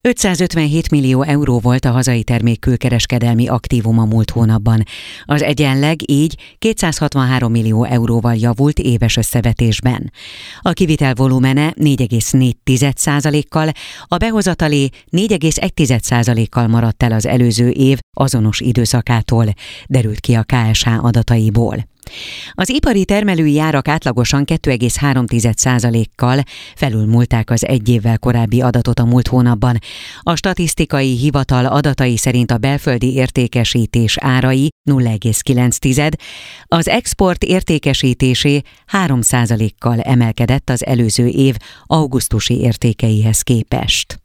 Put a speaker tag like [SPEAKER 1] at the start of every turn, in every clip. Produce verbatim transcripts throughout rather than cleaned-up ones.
[SPEAKER 1] ötszázötvenhét millió euró volt a hazai termék külkereskedelmi aktívuma múlt hónapban. Az egyenleg így kétszázhatvanhárom millió euróval javult éves összevetésben. A kivitel volumene négy egész négy százalékkal, a behozatalé négy egész egy százalékkal maradt el az előző év azonos időszakától, derült ki a ká es há adataiból. Az ipari termelői árak átlagosan két egész három százalékkal felülmúlták az egy évvel korábbi adatot a múlt hónapban. A statisztikai hivatal adatai szerint a belföldi értékesítés árai nulla egész kilenc, az export értékesítésé három százalékkal emelkedett az előző év augusztusi értékeihez képest.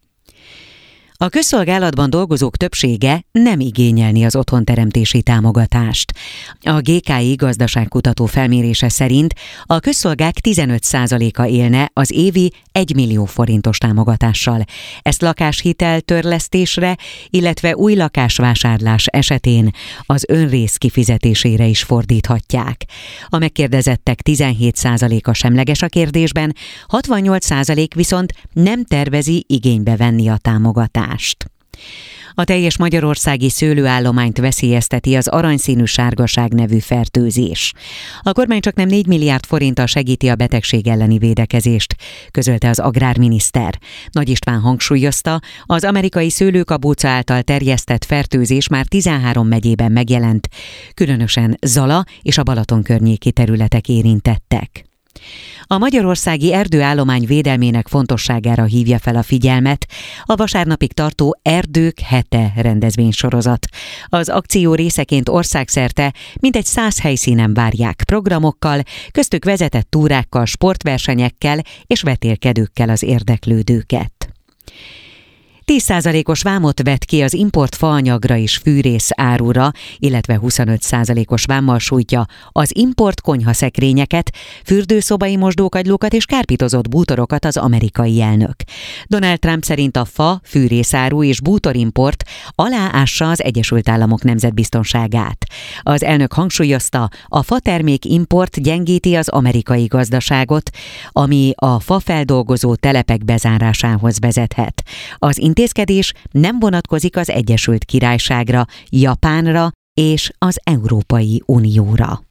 [SPEAKER 1] A közszolgálatban dolgozók többsége nem igényelni az otthonteremtési támogatást. A gé ká i gazdaságkutató felmérése szerint a közszolgák tizenöt százaléka élne az évi egy millió forintos támogatással. Ezt lakáshitel törlesztésre, illetve új lakásvásárlás esetén az önrész kifizetésére is fordíthatják. A megkérdezettek tizenhét százaléka semleges a kérdésben, hatvannyolc százalék viszont nem tervezi igénybe venni a támogatást. A teljes magyarországi szőlőállományt veszélyezteti az aranyszínű sárgaság nevű fertőzés. A kormány csaknem négy milliárd forinttal segíti a betegség elleni védekezést, közölte az agrárminiszter. Nagy István hangsúlyozta, az amerikai szőlőkabóca által terjesztett fertőzés már tizenhárom megyében megjelent, különösen Zala és a Balaton környéki területek érintettek. A magyarországi erdőállomány védelmének fontosságára hívja fel a figyelmet a vasárnapig tartó Erdők hete rendezvénysorozat. Az akció részeként országszerte mintegy száz helyszínen várják programokkal, köztük vezetett túrákkal, sportversenyekkel és vetélkedőkkel az érdeklődőket. tíz százalékos vámot vett ki az import faanyagra és fűrész árura, illetve huszonöt százalékos vámmal sújtja az import konyhaszekrényeket, fürdőszobai mosdókagylókat és kárpítozott bútorokat az amerikai elnök. Donald Trump szerint a fa, fűrészáru és bútorimport aláássa az Egyesült Államok nemzetbiztonságát. Az elnök hangsúlyozta, a fatermék import gyengíti az amerikai gazdaságot, ami a fafeldolgozó telepek bezárásához vezethet. Az intézkedés nem vonatkozik az Egyesült Királyságra, Japánra és az Európai Unióra.